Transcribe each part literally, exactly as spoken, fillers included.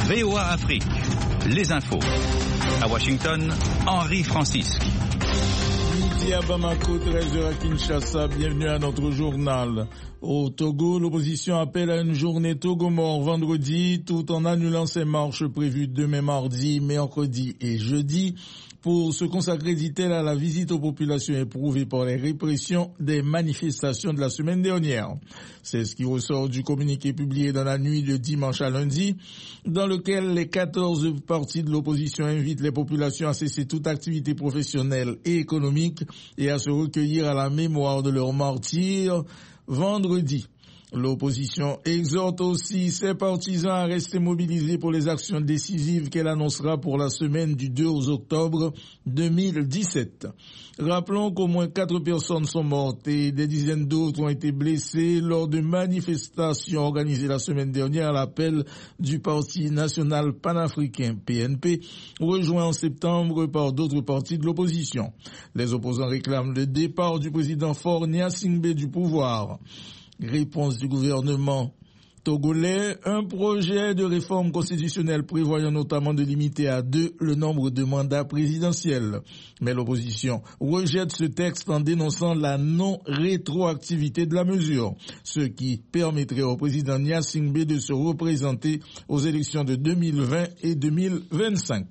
V O A Afrique, les infos. À Washington, Henri Francisque. Midi à Bamako, treize heures à Kinshasa, bienvenue à notre journal. Au Togo, l'opposition appelle à une journée Togo mort vendredi, tout en annulant ses marches prévues demain mardi, mercredi et jeudi, pour se consacrer, dit-elle, à la visite aux populations éprouvées par les répressions des manifestations de la semaine dernière. C'est ce qui ressort du communiqué publié dans la nuit de dimanche à lundi, dans lequel les quatorze partis de l'opposition invitent les populations à cesser toute activité professionnelle et économique et à se recueillir à la mémoire de leurs martyrs vendredi. L'opposition exhorte aussi ses partisans à rester mobilisés pour les actions décisives qu'elle annoncera pour la semaine du deux octobre deux mille dix-sept. Rappelons qu'au moins quatre personnes sont mortes et des dizaines d'autres ont été blessées lors de manifestations organisées la semaine dernière à l'appel du Parti national panafricain P N P, rejoint en septembre par d'autres partis de l'opposition. Les opposants réclament le départ du président Faure Gnassingbé du pouvoir. Réponse du gouvernement togolais, un projet de réforme constitutionnelle prévoyant notamment de limiter à deux le nombre de mandats présidentiels. Mais l'opposition rejette ce texte en dénonçant la non-rétroactivité de la mesure, ce qui permettrait au président Gnassingbé de se représenter aux élections de deux mille vingt et deux mille vingt-cinq.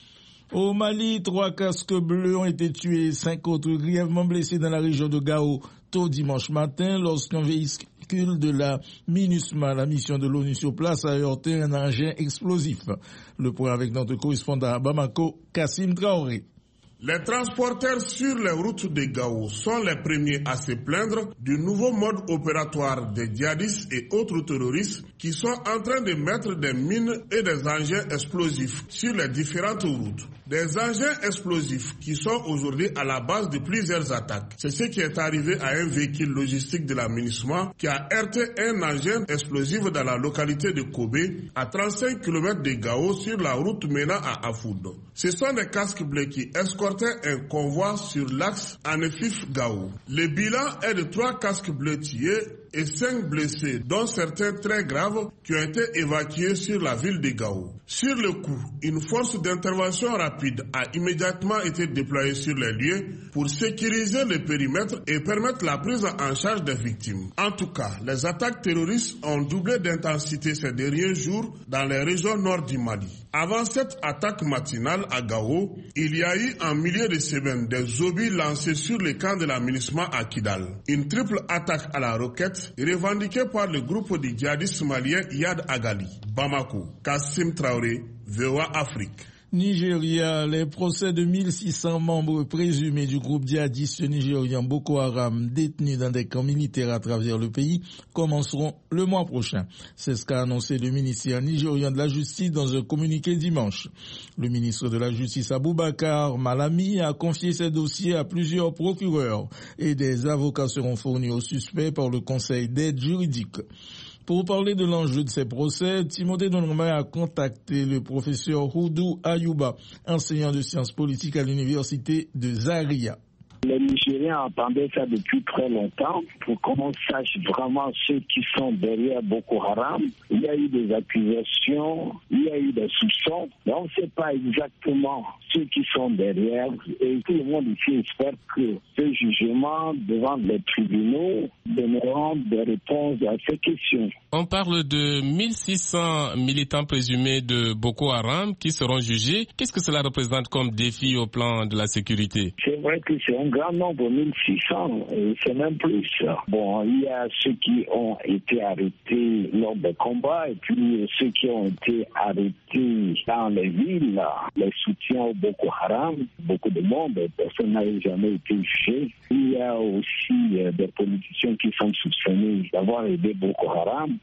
Au Mali, trois casques bleus ont été tués et cinq autres grièvement blessés dans la région de Gao tôt dimanche matin lorsqu'un véhicule de la MINUSMA, la mission de l'ONU sur place, a heurté un engin explosif. Le point avec notre correspondant à Bamako, Kassim Traoré. Les transporteurs sur les routes de Gao sont les premiers à se plaindre du nouveau mode opératoire des djihadistes et autres terroristes qui sont en train de mettre des mines et des engins explosifs sur les différentes routes. Des engins explosifs qui sont aujourd'hui à la base de plusieurs attaques. C'est ce qui est arrivé à un véhicule logistique de la MINUSMA qui a heurté un engin explosif dans la localité de Kobe, à trente-cinq kilomètres de Gao sur la route menant à Afoud. Ce sont des casques bleus qui escortaient un convoi sur l'axe Anefif-Gao. Le bilan est de trois casques bleus tués et cinq blessés, dont certains très graves, qui ont été évacués sur la ville de Gao. Sur le coup, une force d'intervention rapide a immédiatement été déployée sur les lieux pour sécuriser le périmètre et permettre la prise en charge des victimes. En tout cas, les attaques terroristes ont doublé d'intensité ces derniers jours dans les régions nord du Mali. Avant cette attaque matinale à Gao, il y a eu en milieu de semaine des obus lancés sur le camp de la MINUSMA à Kidal. Une triple attaque à la roquette revendiquée par le groupe de djihadistes maliens Yad Agali. Bamako, Kassim Traoré, V O A Afrique. Nigeria, les procès de mille six cents membres présumés du groupe djihadiste nigérian Boko Haram détenus dans des camps militaires à travers le pays commenceront le mois prochain. C'est ce qu'a annoncé le ministère nigérian de la Justice dans un communiqué dimanche. Le ministre de la Justice Aboubakar Malami a confié ces dossiers à plusieurs procureurs et des avocats seront fournis aux suspects par le Conseil d'aide juridique. Pour parler de l'enjeu de ces procès, Timothée Donormay a contacté le professeur Houdou Ayouba, enseignant de sciences politiques à l'université de Zaria. Les Nigériens attendaient ça depuis très longtemps pour qu'on sache vraiment ceux qui sont derrière Boko Haram. Il y a eu des accusations, il y a eu des soupçons, mais on ne sait pas exactement ceux qui sont derrière. Et tout le monde ici espère que ce jugement devant les tribunaux donneront des réponses à ces questions. On parle de mille six cents militants présumés de Boko Haram qui seront jugés. Qu'est-ce que cela représente comme défi au plan de la sécurité? C'est vrai que c'est un grand nombre, mille six cents, et c'est même plus. Bon, il y a ceux qui ont été arrêtés lors des combats et puis ceux qui ont été arrêtés dans les villes, les soutiens au Boko Haram. Beaucoup de monde, personne n'a jamais été jugé. Il y a aussi des politiciens qui sont soupçonnés d'avoir aidé Boko Haram.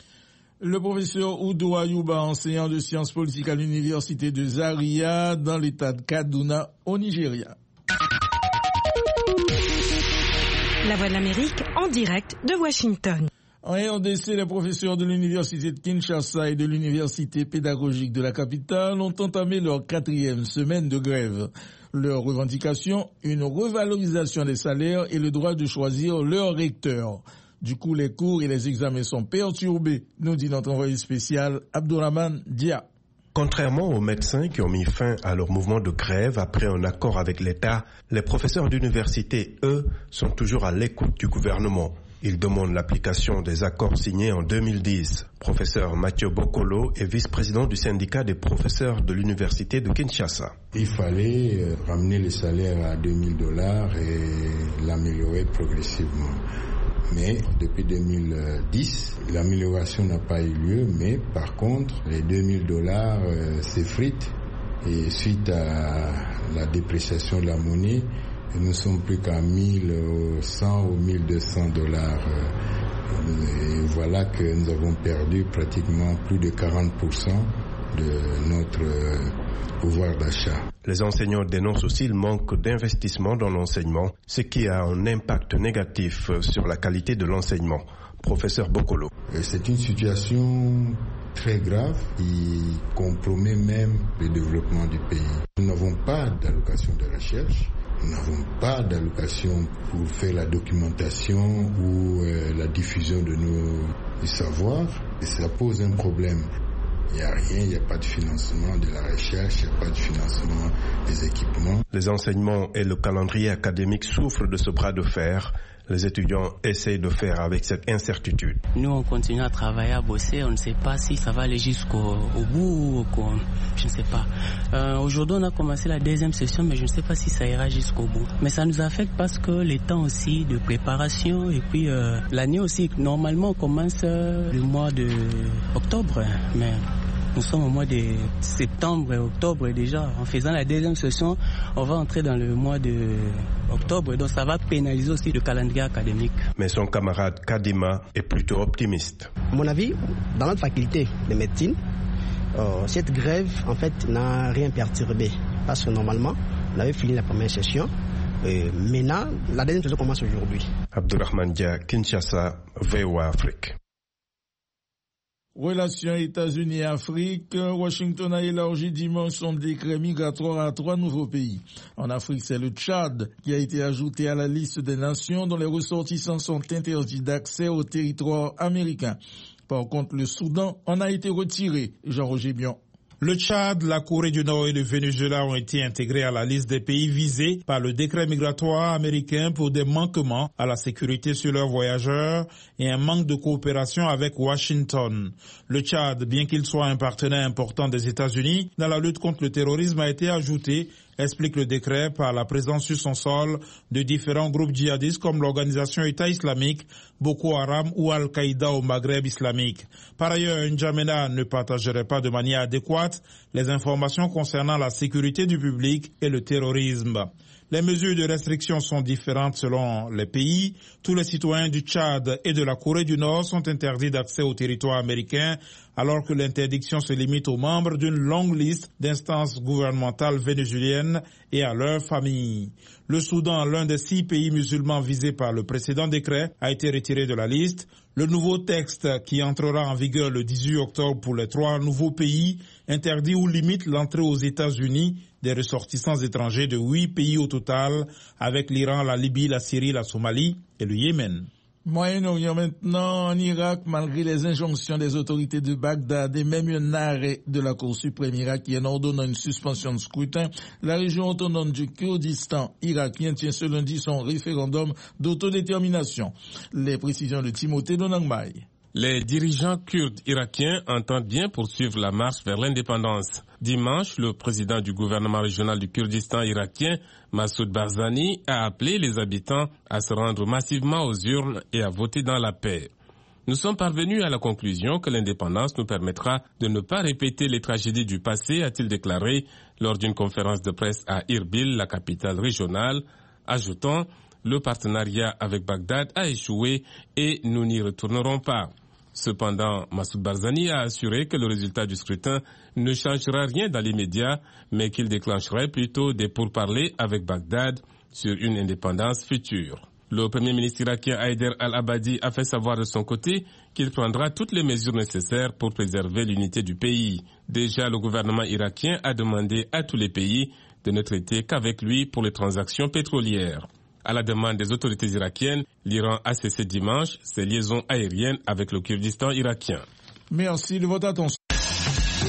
Le professeur Houdou Ayouba, enseignant de sciences politiques à l'université de Zaria dans l'état de Kaduna au Nigeria. La Voix de l'Amérique en direct de Washington. En R D C, les professeurs de l'université de Kinshasa et de l'université pédagogique de la capitale ont entamé leur quatrième semaine de grève. Leur revendication, une revalorisation des salaires et le droit de choisir leur recteur. Du coup, les cours et les examens sont perturbés, nous dit notre envoyé spécial Abdourahmane Dia. Contrairement aux médecins qui ont mis fin à leur mouvement de grève après un accord avec l'État, les professeurs d'université, eux, sont toujours à l'écoute du gouvernement. Ils demandent l'application des accords signés en deux mille dix. Professeur Mathieu Bokolo est vice-président du syndicat des professeurs de l'université de Kinshasa. Il fallait ramener le salaire à deux mille dollars et l'améliorer progressivement. Mais depuis deux mille dix, l'amélioration n'a pas eu lieu, mais par contre, les deux mille dollars euh, s'effritent et suite à la dépréciation de la monnaie, nous ne sommes plus qu'à mille cent ou mille deux cents dollars. Et voilà que nous avons perdu pratiquement plus de quarante pour cent de notre pouvoir d'achat. Les enseignants dénoncent aussi le manque d'investissement dans l'enseignement, ce qui a un impact négatif sur la qualité de l'enseignement. Professeur Bokolo. C'est une situation très grave qui compromet même le développement du pays. Nous n'avons pas d'allocation de recherche. Nous n'avons pas d'allocation pour faire la documentation ou euh, la diffusion de nos savoirs. Et ça pose un problème. Il n'y a rien, il n'y a pas de financement de la recherche, il n'y a pas de financement des équipements. Les enseignements et le calendrier académique souffrent de ce bras de fer. Les étudiants essayent de faire avec cette incertitude. Nous, on continue à travailler, à bosser. On ne sait pas si ça va aller jusqu'au au bout. Au, je ne sais pas. Euh, aujourd'hui, on a commencé la deuxième session, mais je ne sais pas si ça ira jusqu'au bout. Mais ça nous affecte parce que les temps aussi de préparation et puis euh, l'année aussi. Normalement, on commence euh, le mois de octobre, mais nous sommes au mois de septembre et octobre déjà. En faisant la deuxième session, on va entrer dans le mois de octobre. Donc ça va pénaliser aussi le calendrier académique. Mais son camarade Kadima est plutôt optimiste. À mon avis, dans notre faculté de médecine, euh, cette grève en fait n'a rien perturbé. Parce que normalement, on avait fini la première session. Et maintenant, la deuxième session commence aujourd'hui. Abdourahmane Dia, Kinshasa, V O A Afrique. Relations États-Unis-Afrique, Washington a élargi dimanche son décret migratoire à trois nouveaux pays. En Afrique, c'est le Tchad qui a été ajouté à la liste des nations dont les ressortissants sont interdits d'accès au territoire américain. Par contre, le Soudan en a été retiré. Jean-Roger Bion. Le Tchad, la Corée du Nord et le Venezuela ont été intégrés à la liste des pays visés par le décret migratoire américain pour des manquements à la sécurité sur leurs voyageurs et un manque de coopération avec Washington. Le Tchad, bien qu'il soit un partenaire important des États-Unis dans la lutte contre le terrorisme, a été ajouté, explique le décret, par la présence sur son sol de différents groupes djihadistes comme l'organisation État islamique, Boko Haram ou Al-Qaïda au Maghreb islamique. Par ailleurs, N'Djamena ne partagerait pas de manière adéquate les informations concernant la sécurité du public et le terrorisme. Les mesures de restriction sont différentes selon les pays. Tous les citoyens du Tchad et de la Corée du Nord sont interdits d'accès au territoire américain, alors que l'interdiction se limite aux membres d'une longue liste d'instances gouvernementales vénézuéliennes et à leurs familles. Le Soudan, l'un des six pays musulmans visés par le précédent décret, a été retiré de la liste. Le nouveau texte, qui entrera en vigueur le dix-huit octobre pour les trois nouveaux pays, interdit ou limite l'entrée aux États-Unis des ressortissants étrangers de huit pays au total, avec l'Iran, la Libye, la Syrie, la Somalie et le Yémen. Moyen-Orient maintenant, en Irak, malgré les injonctions des autorités de Bagdad et même un arrêt de la Cour suprême irakienne ordonnant une suspension de scrutin, la région autonome du Kurdistan irakien tient ce lundi son référendum d'autodétermination. Les précisions de Timothée Donangmaï. Les dirigeants kurdes irakiens entendent bien poursuivre la marche vers l'indépendance. Dimanche, le président du gouvernement régional du Kurdistan irakien, Massoud Barzani, a appelé les habitants à se rendre massivement aux urnes et à voter dans la paix. Nous sommes parvenus à la conclusion que l'indépendance nous permettra de ne pas répéter les tragédies du passé, a-t-il déclaré lors d'une conférence de presse à Irbil, la capitale régionale, ajoutant « Le partenariat avec Bagdad a échoué et nous n'y retournerons pas ». Cependant, Massoud Barzani a assuré que le résultat du scrutin ne changera rien dans l'immédiat, mais qu'il déclencherait plutôt des pourparlers avec Bagdad sur une indépendance future. Le premier ministre irakien Haider al-Abadi a fait savoir de son côté qu'il prendra toutes les mesures nécessaires pour préserver l'unité du pays. Déjà, le gouvernement irakien a demandé à tous les pays de ne traiter qu'avec lui pour les transactions pétrolières. À la demande des autorités irakiennes, l'Iran a cessé dimanche ses liaisons aériennes avec le Kurdistan irakien. Merci de votre attention.